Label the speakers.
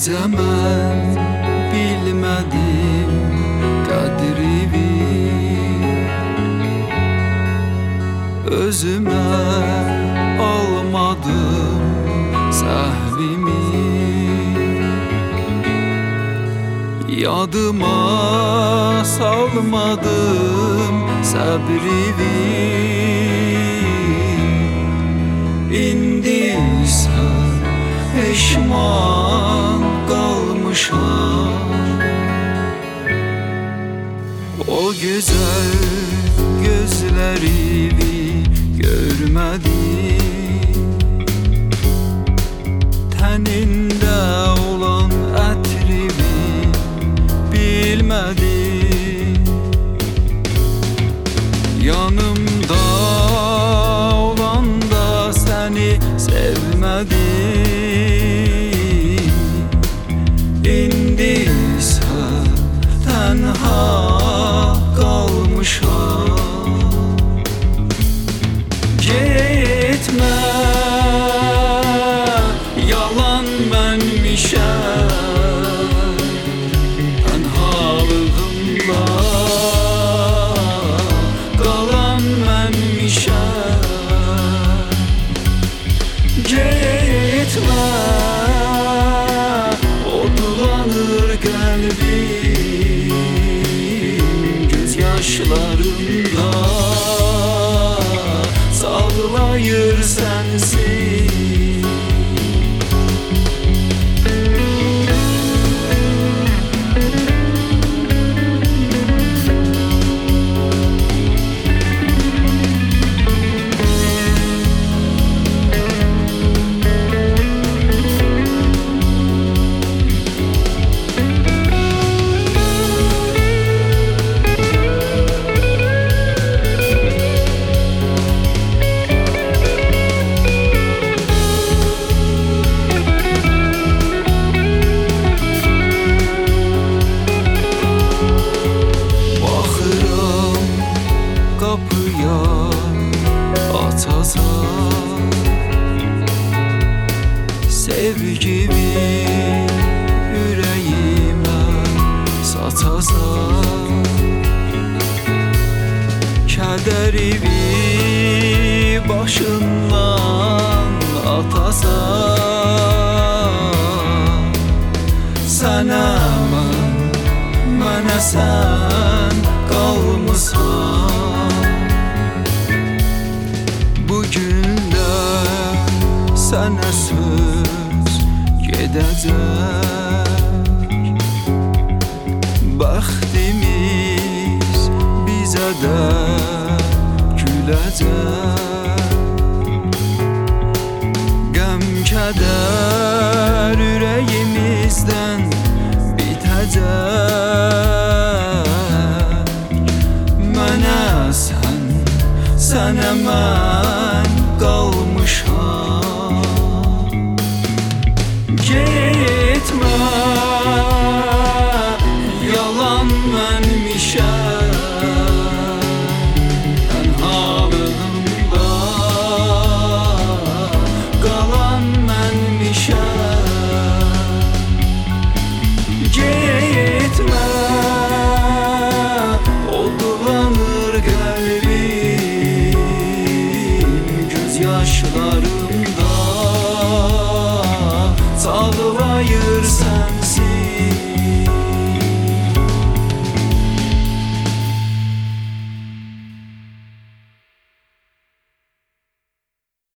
Speaker 1: Gecə mən bilmədim qədrini, özümə almadım səhvimi. Yadıma salmadım səbrimi. İndi isə peşman qalmışam. O gözəl gözlərimi görmədim, tənində olan ətrimi bilmədim. Yanımda olanda səni sevmədim. İndi isə tənha qalmışam. Getmə, yalan mənmişəm, tənhalığımda qalan mənmişəm. Getmə, odlanır qəlbim göz yaşlarında, sağlayır sensin. Kapıya açasan sevgimi, yüreğime saçasan, kədərimi başından atasan. Sənə mən, mənə sən qalmısan. Bugün də sənə söz gedəcək, bəxtimiz bizə də güləcək. Qəm kədər ürəyimizdən bitəcək. Mənə sən, sənə mən qalmışam. Getmə, yalan mənmişəm, tənhalığımda qalan mənmişəm. Getmə, odlanır qəlbim göz yaşlarımda, sağlayır